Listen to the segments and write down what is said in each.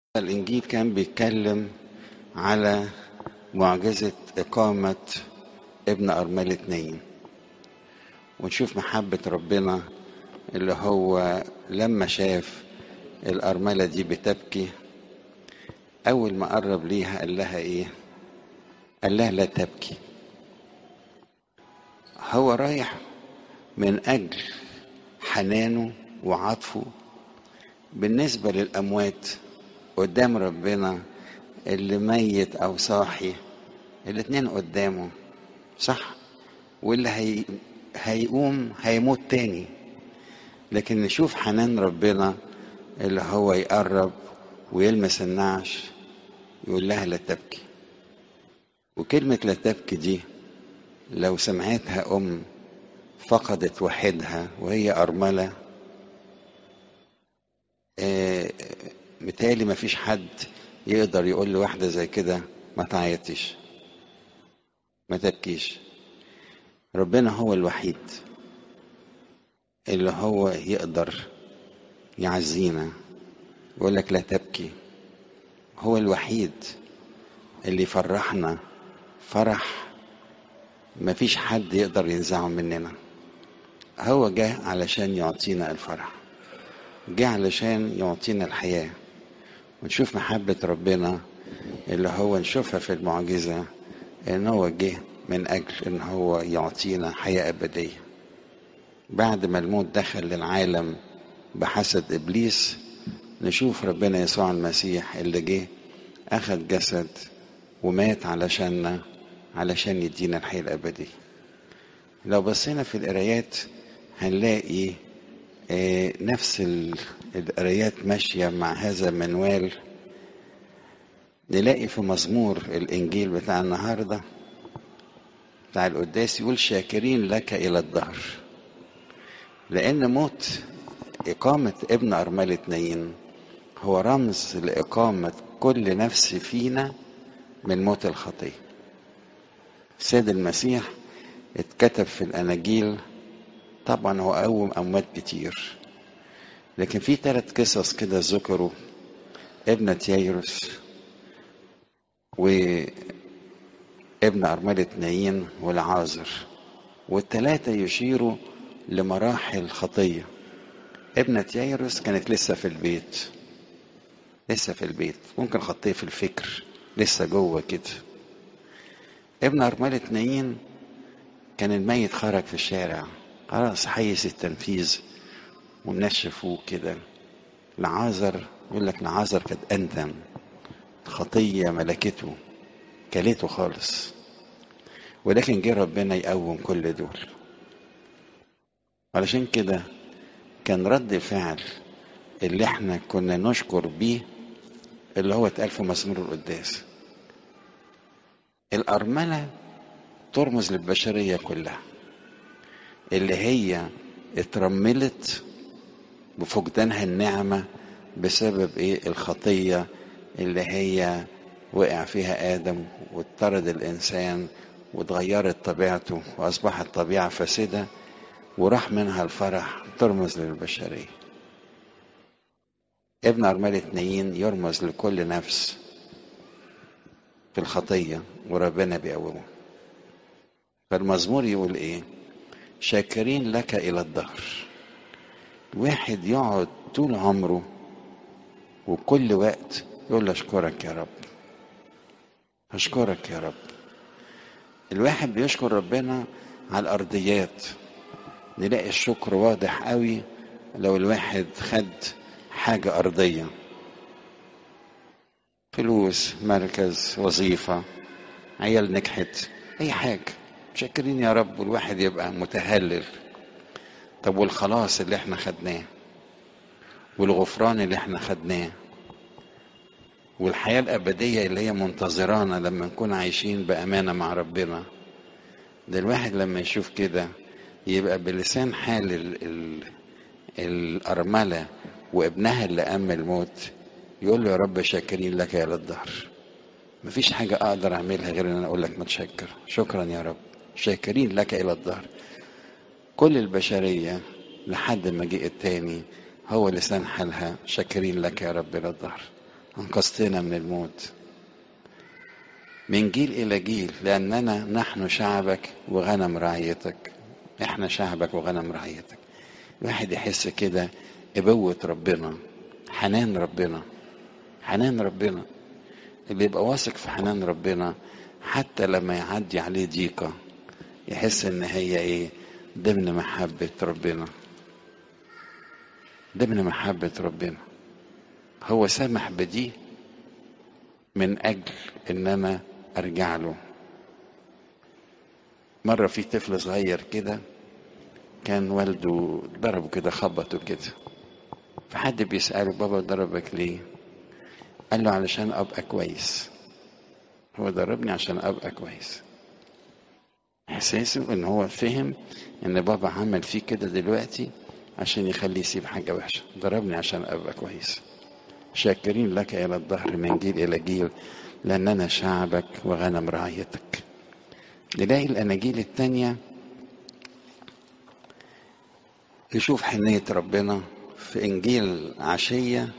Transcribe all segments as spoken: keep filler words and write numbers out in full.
الإنجيل كان بيتكلم على معجزة إقامة ابن أرملة نايين، ونشوف محبة ربنا اللي هو لما شاف الأرملة دي بتبكي أول ما قرب ليها قال لها إيه؟ قال لها لا تبكي. هو رايح من أجل حنانه وعطفه بالنسبة للأموات قدام ربنا، اللي ميت أو صاحي الاتنين قدامه، صح؟ واللي هي... هيقوم هيموت تاني. لكن نشوف حنان ربنا اللي هو يقرب ويلمس النعش يقول لها لا تبكي. وكلمة لا تبكي دي لو سمعتها أم فقدت وحيدها وهي أرملة، آه متهيألي مفيش حد يقدر يقول لواحدة زي كده ما تعيطيش ما تبكيش. ربنا هو الوحيد اللي هو يقدر يعزينا، يقول لك لا تبكي. هو الوحيد اللي يفرحنا فرح مفيش حد يقدر ينزعه مننا. هو جه علشان يعطينا الفرح، جه علشان يعطينا الحياة. ونشوف محبة ربنا اللي هو نشوفها في المعجزة، ان هو جه من اجل ان هو يعطينا حياة ابدية. بعد ما الموت دخل للعالم بحسد ابليس، نشوف ربنا يسوع المسيح اللي جه اخذ جسد ومات علشاننا علشان يدينا الحياة الابدية. لو بصينا في القرايات هنلاقي آه نفس القرايات ماشية مع هذا المنوال. نلاقي في مزمور الانجيل بتاع النهارده بتاع القداس يقول شاكرين لك الى الدهر، لان موت اقامة ابن ارملة نايين هو رمز لاقامة كل نفس فينا من موت الخطية. السيد المسيح اتكتب في الاناجيل طبعا هو قوم اموات كتير، لكن في ثلاث قصص كده ذكروا: ابنة يايروس وابن أرملة نايين والعازر، والثلاثة يشيروا لمراحل خطية. ابنة يايروس كانت لسه في البيت لسه في البيت ممكن خطية في الفكر لسه جوه كده. ابن أرملة نايين كان الميت خرج في الشارع خلاص حيز التنفيذ والناس شافوه كده. العازر يقول لك العازر كانت أندم، خطية ملكته كلته خالص، ولكن جه ربنا يقوم كل دول. علشان كده كان رد فعل اللي احنا كنا نشكر بيه اللي هو اتقال في مزمور القداس. الأرملة ترمز للبشرية كلها اللي هي اترملت بفقدانها النعمة بسبب ايه؟ الخطية اللي هي وقع فيها آدم واضطرد الإنسان واتغيرت طبيعته وأصبحت طبيعة فاسدة وراح منها الفرح. ترمز للبشرية. ابن أرملة نايين يرمز لكل نفس في الخطية وربنا بيقومه. فالمزمور يقول ايه؟ شاكرين لك إلى الدهر. واحد يقعد طول عمره وكل وقت يقول له أشكرك يا رب، أشكرك يا رب. الواحد بيشكر ربنا على الأرضيات، نلاقي الشكر واضح قوي لو الواحد خد حاجة أرضية، فلوس، مركز، وظيفة، عيال نجحت، أي حاجة شاكرين يا رب والواحد يبقى متهلل. طب والخلاص اللي احنا خدناه والغفران اللي احنا خدناه والحياة الأبدية اللي هي منتظرانا لما نكون عايشين بأمانة مع ربنا، ده الواحد لما يشوف كده يبقى بلسان حال ال ال الأرملة وابنها اللي أم الموت يقول له يا رب شاكرين لك يا للدهر. مفيش حاجة أقدر أعملها غير أن أنا أقول لك متشكر، شكرا يا رب، شاكرين لك إلى الدهر. كل البشرية لحد ما جاء التاني هو لسان حالها شاكرين لك يا رب إلى الدهر. أنقذتنا من الموت من جيل إلى جيل، لأننا نحن شعبك وغنم رعيتك. إحنا شعبك وغنم رعيتك. الواحد يحس كده أبوة ربنا، حنان ربنا، حنان ربنا. اللي يبقى واثق في حنان ربنا حتى لما يعدي عليه ضيقة يحس إن هي إيه؟ ضمن محبة ربنا، ضمن محبة ربنا. هو سامح بدي من أجل إن أنا أرجع له. مرة في طفل صغير كده كان والده ضربه كده، خبطه كده، فحد بيسأله بابا ضربك ليه؟ قال له علشان أبقى كويس. هو ضربني عشان أبقى كويس. إحساسه إن هو فهم إن بابا عمل فيه كده دلوقتي عشان يخليه يسيب حاجة وحشة. ضربني عشان أبقى كويس. شاكرين لك إلى الدهر من جيل إلى جيل لأننا شعبك وغنم رعيتك. نلاقي الأناجيل التانية يشوف حنية ربنا. في إنجيل عشية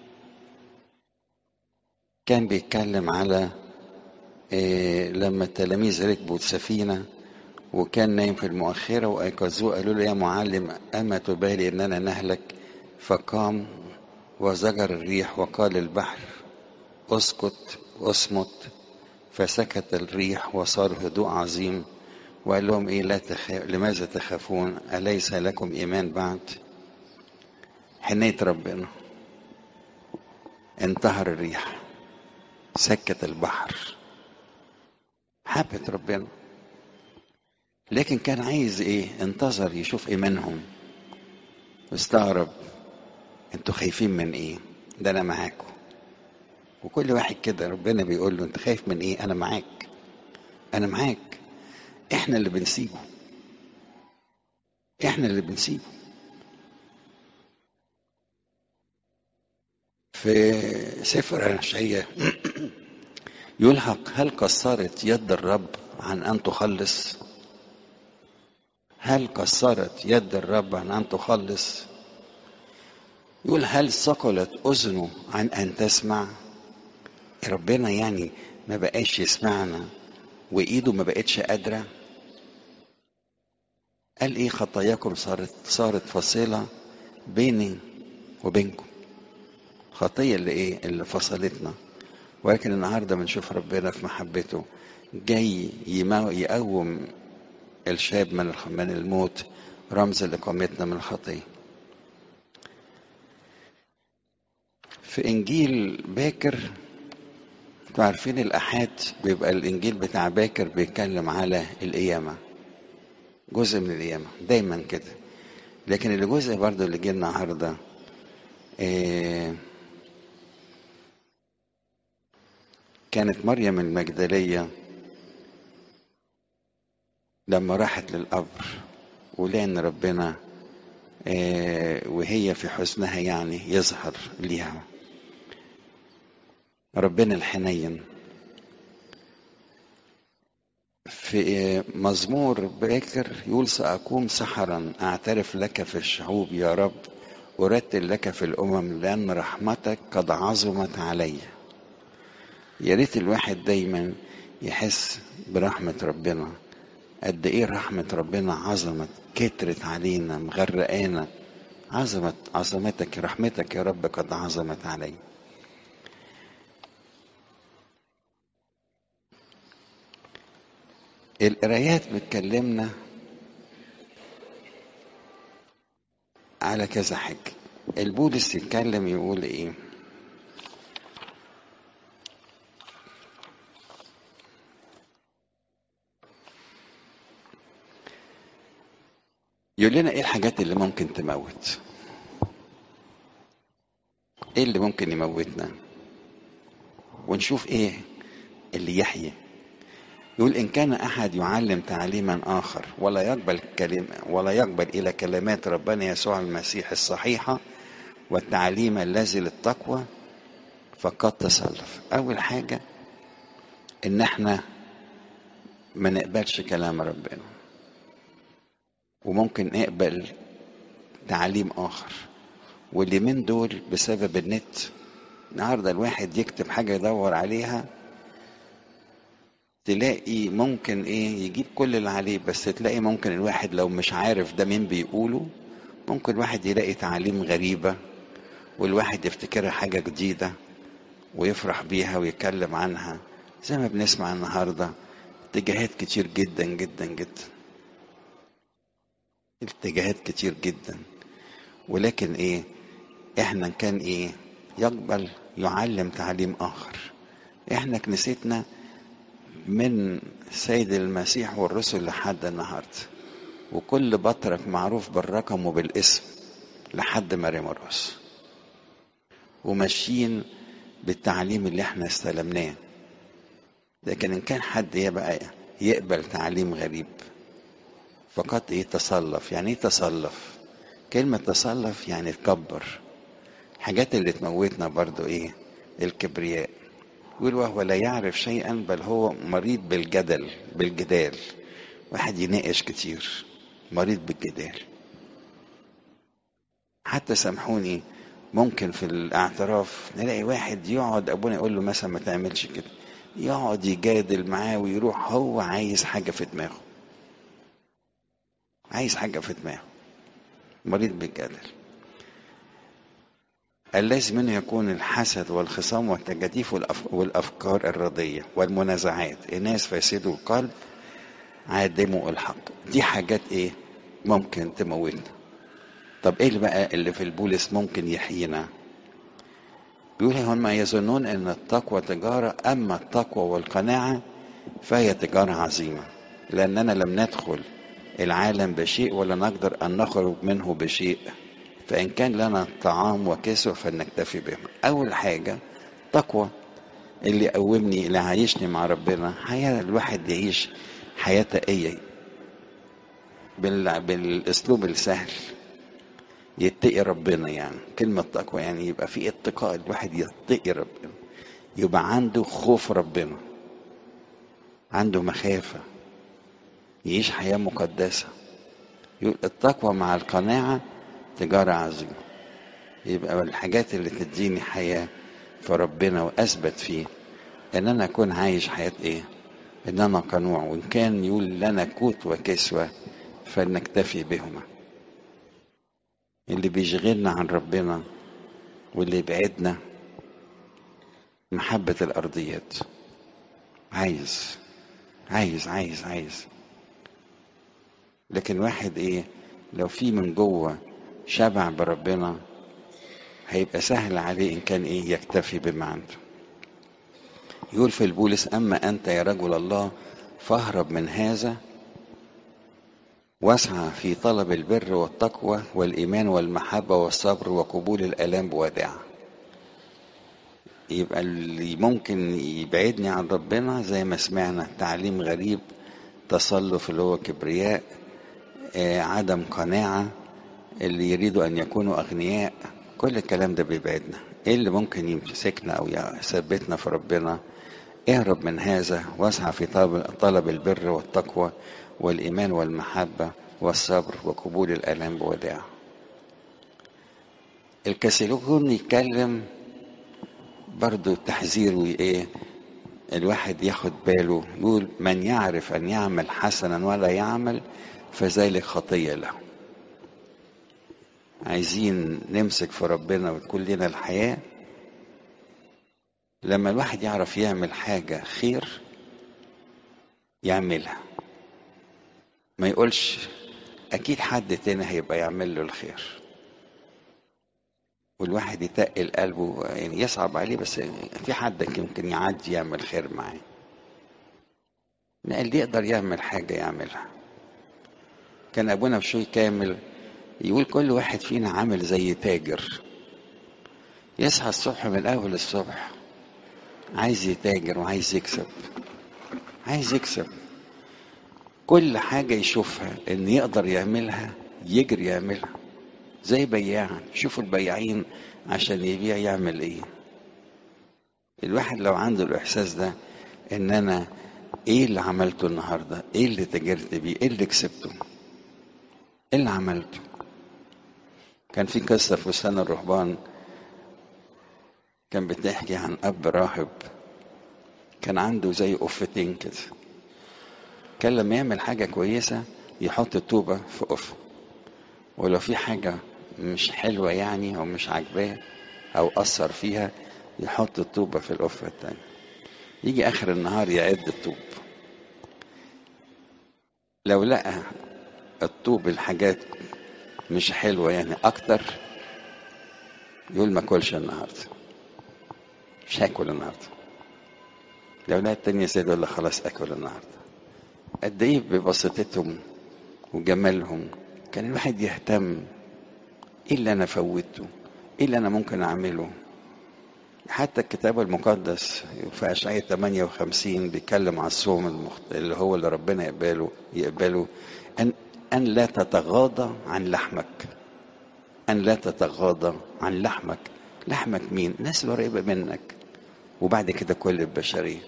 كان بيتكلم على إيه لما التلاميذ ركبوا السفينة وكان نايم في المؤخرة وأيقظوه قالوا له يا معلم أما تبالي أننا نهلك؟ فقام وزجر الريح وقال البحر اسكت اصمت، فسكت الريح وصار هدوء عظيم. وقال لهم ايه؟ لا تخاف، لماذا تخافون؟ أليس لكم إيمان بعد؟ حنية ربنا، انتهر الريح، سكت البحر، حبة ربنا. لكن كان عايز ايه؟ انتظر يشوف ايمانهم. واستغرب، انتوا خايفين من ايه؟ ده انا معاكم. وكل واحد كده ربنا بيقول له انت خايف من ايه؟ انا معاك، انا معاك. احنا اللي بنسيبه، احنا اللي بنسيبه. في سفر اشعياء يلحق هل قصرت يد الرب عن ان تخلص؟ هل قصرت يد الرب عن ان تخلص؟ يقول هل ثقلت اذنه عن ان تسمع؟ ربنا يعني ما بقاش يسمعنا وايده ما بقتش قادره؟ قال ايه؟ خطاياكم صارت صارت فاصله بيني وبينكم. خطيه اللي ايه؟ اللي فصلتنا. ولكن النهارده بنشوف ربنا في محبته جاي يقوم الشاب من من الموت، رمز لإقامتنا من الخطيه. في انجيل باكر، انتوا عارفين الأحاد بيبقى الإنجيل بتاع باكر بيتكلم على القيامة، جزء من القيامة دايما كده. لكن الجزء برضو اللي جه النهارده إيه، كانت مريم المجدلية لما راحت للقبر ولان ربنا إيه وهي في حزنها يعني يظهر ليها ربنا الحنين. في مزمور باكر يقول سأقوم سحرا أعترف لك في الشعوب يا رب، أرتل لك في الأمم لأن رحمتك قد عظمت علي. يا ريت الواحد دايما يحس برحمة ربنا، قد إيه رحمة ربنا عظمت كترت علينا مغرقانا. عظمت عظمتك رحمتك يا رب قد عظمت علي. القرايات بتكلمنا على كذا حاجة. البولس يتكلم يقول ايه؟ يقول لنا ايه الحاجات اللي ممكن تموت، ايه اللي ممكن يموتنا، ونشوف ايه اللي يحيي. يقول ان كان احد يعلم تعليما اخر ولا يقبل كلمة ولا يقبل الى كلمات ربنا يسوع المسيح الصحيحة والتعليم الذي للتقوى فقد تسلف. اول حاجة ان احنا ما نقبلش كلام ربنا، وممكن نقبل تعليم اخر. واللي من دول بسبب النت النهارده الواحد يكتب حاجة يدور عليها، تلاقي ممكن ايه يجيب كل اللي عليه، بس تلاقي ممكن الواحد لو مش عارف ده مين بيقوله، ممكن الواحد يلاقي تعاليم غريبة والواحد يفتكرها حاجة جديدة ويفرح بيها ويتكلم عنها، زي ما بنسمع النهارده اتجاهات كتير جدا جدا جدا، اتجاهات كتير جدا. ولكن ايه، احنا كان ايه يقبل يعلم تعليم اخر. احنا كنيستنا من سيد المسيح والرسل لحد النهارده، وكل بطرك معروف بالرقم وبالاسم لحد مريم الرسل، وماشيين بالتعليم اللي احنا استلمناه. لكن ان كان حد يبقى يقبل تعليم غريب فقط ايه تصلف. يعني ايه تصلف؟ كلمة تصلف يعني تكبر. الحاجات اللي تموتنا برضو ايه؟ الكبرياء. يقول وهو لا يعرف شيئا بل هو مريض بالجدل بالجدال. واحد يناقش كتير، مريض بالجدال. حتى سامحوني، ممكن في الاعتراف نلاقي واحد يقعد ابونا يقول له مثلا ما تعملش كده، يقعد يجادل معاه ويروح هو عايز حاجة في دماغه، عايز حاجة في دماغه، مريض بالجدل. الذي منه يكون الحسد والخصام والتجاديف والأف... والأفكار الردية والمنازعات، الناس فاسدوا القلب عادموا الحق. دي حاجات ايه ممكن تموتنا. طب ايه اللي بقى اللي في البولس ممكن يحيينا؟ بيقول هم يظنون ان التقوى تجارة، اما التقوى والقناعة فهي تجارة عظيمة، لاننا لم ندخل العالم بشيء ولا نقدر ان نخرج منه بشيء، فان كان لنا طعام وكسوة فلنكتفي بهم. اول حاجة تقوى، اللي يقومني اللي عايشني مع ربنا، حياة الواحد يعيش حياة تقية بال... بالاسلوب السهل، يتقي ربنا. يعني كلمة تقوى يعني يبقى في اتقاء، الواحد يتقي ربنا، يبقى عنده خوف ربنا، عنده مخافة، يعيش حياة مقدسة. يقول التقوى مع القناعة تجارة عظيمة. يبقى الحاجات اللي تديني حياة في ربنا وأثبت فيه إن أنا أكون عايش حياة إيه؟ إن أنا قنوع، وإن كان يقول لنا قوت وكسوة فلنكتفي بهما. اللي بيشغلنا عن ربنا واللي يبعدنا محبة الأرضيات. عايز عايز عايز عايز لكن واحد ايه لو في من جوه شبع بربنا هيبقى سهل عليه ان كان ايه يكتفي بما عنده. يقول في البولس اما انت يا رجل الله فاهرب من هذا واسعى في طلب البر والتقوى والايمان والمحبة والصبر وقبول الالام بوداعة. يبقى اللي ممكن يبعدني عن ربنا زي ما سمعنا تعليم غريب، تصلف اللي هو كبرياء، آه عدم قناعة، اللي يريدوا أن يكونوا أغنياء، كل الكلام ده بيبعدنا. إيه اللي ممكن يمسكنا أو يثبتنا في ربنا؟ اهرب من هذا واسعى في طلب, طلب البر والتقوى والإيمان والمحبة والصبر وقبول الآلام بوداع. الكسلون يتكلم برضو تحذير وإيه الواحد ياخد باله. يقول من يعرف أن يعمل حسنا ولا يعمل فذلك خطية له. عايزين نمسك في ربنا وتكون لنا الحياة. لما الواحد يعرف يعمل حاجة خير يعملها، ما يقولش أكيد حد تاني هيبقى يعمل له الخير. والواحد يتقل قلبه، يعني يصعب عليه بس في حد يمكن يعدي يعمل خير معاه. اللي يقدر يعمل حاجة يعملها. كان أبونا بشوي كامل يقول كل واحد فينا عامل زي تاجر، يصحى الصبح من أول الصبح عايز يتاجر وعايز يكسب، عايز يكسب كل حاجة يشوفها ان يقدر يعملها يجري يعملها. زي بياع، شوفوا البياعين عشان يبيع يعمل ايه. الواحد لو عنده الاحساس ده ان انا ايه اللي عملته النهاردة، ايه اللي تاجرت بيه، ايه اللي كسبته، ايه اللي عملته. كان في قصة في وسط الرهبان، كان بتحكي عن اب راهب كان عنده زي قفتين كده. كان لما يعمل حاجة كويسة يحط الطوبة في قفة، ولو في حاجة مش حلوة يعني أو مش عاجباه أو أثر فيها يحط الطوبة في القفة التانية. يجي آخر النهار يعد الطوب، لو لقى الطوب الحاجات مش حلوة يعني أكتر يقول ما أكلش النهاردة، مش هاكل النهاردة. لو لقى التانية زيادة يقول خلاص أكل النهاردة. قد إيه ببساطتهم وجمالهم كان الواحد يهتم ايه اللي انا فوتته، ايه اللي انا ممكن اعمله. حتى الكتاب المقدس في اشعياء ثمانية وخمسين بيتكلم على الصوم المخت... اللي هو اللي ربنا يقبله يقبله ان ان لا تتغاضى عن لحمك، ان لا تتغاضى عن لحمك. لحمك مين؟ الناس القريبه منك، وبعد كده كل البشريه.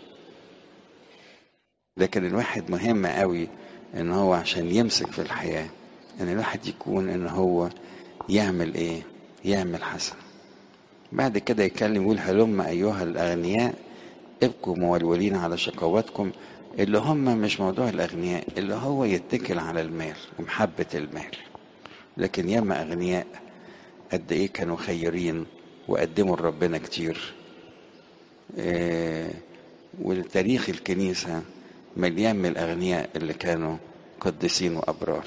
لكن الواحد مهم قوي ان هو عشان يمسك في الحياه ان الواحد يكون ان هو يعمل ايه؟ يعمل حسن. بعد كده يتكلم يقول هلم ايها الاغنياء ابقوا مولولين على شقواتكم، اللي هم مش موضوع الاغنياء اللي هو يتكل على المال ومحبة المال. لكن ياما اغنياء قد ايه كانوا خيرين وقدموا لربنا كتير. إيه، والتاريخ الكنيسة مليان من الاغنياء اللي كانوا قديسين وابرار.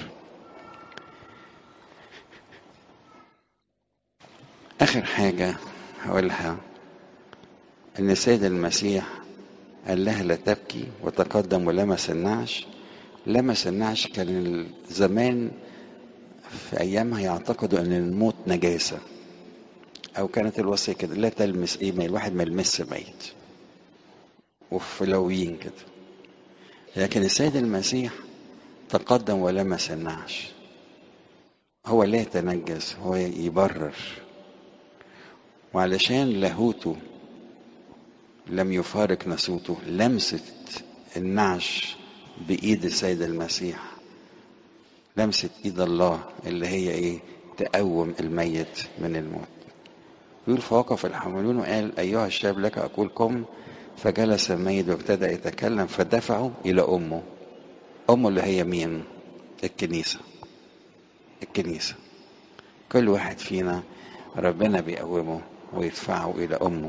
اخر حاجة هقولها ان السيد المسيح قال لها لا تبكي، وتقدم ولمس النعش. لمس النعش كان زمان في ايامها يعتقدوا ان الموت نجاسة، او كانت الوصية كده لا تلمس ايه، ما الواحد ما يلمس ميت، وفي لويين كده. لكن السيد المسيح تقدم ولمس النعش، هو لا يتنجس، هو يبرر. وعلشان لاهوته لم يفارق ناسوته، لمسة النعش بإيد السيد المسيح لمسة ايد الله اللي هي ايه؟ تقوم الميت من الموت. يقول فوقف الحاملون وقال ايها الشاب لك اقول قم، فجلس الميت وابتدأ يتكلم، فدفعوا الى امه. امه اللي هي مين؟ الكنيسة. الكنيسة كل واحد فينا ربنا بيقومه ويدفعه الى امه.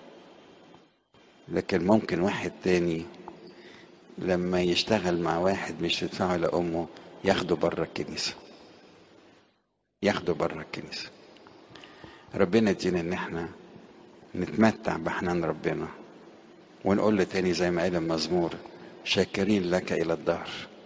لكن ممكن واحد تاني لما يشتغل مع واحد مش يدفعه الى امه ياخده بره الكنيسة، ياخده بره الكنيسة. ربنا يدينا ان احنا نتمتع بحنان ربنا ونقول له تاني زي ما قال المزمور شاكرين لك الى الدهر.